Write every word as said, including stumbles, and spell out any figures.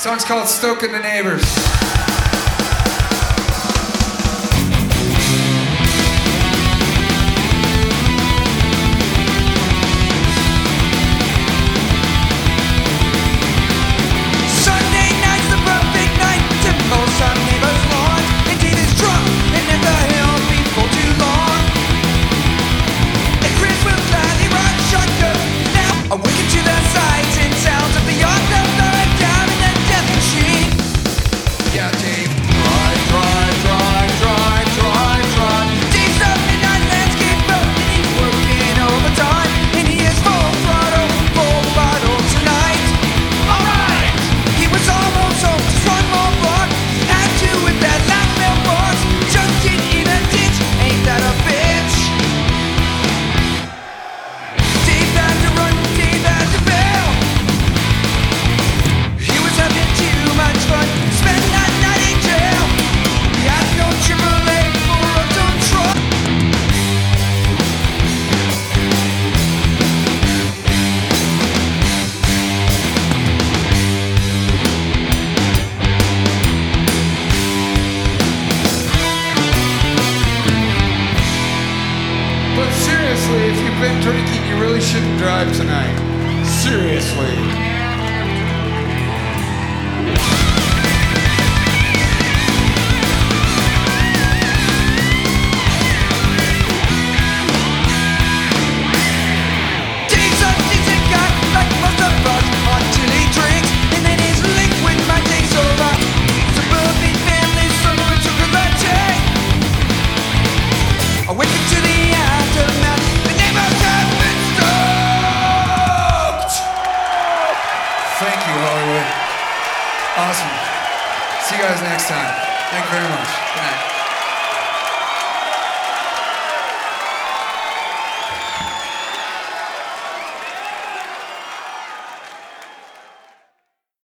Song's called Stoking the Neighbors. Seriously, if you've been drinking, you really shouldn't drive tonight. Seriously. Thank you, Hollywood. Awesome. See you guys next time. Thank you very much.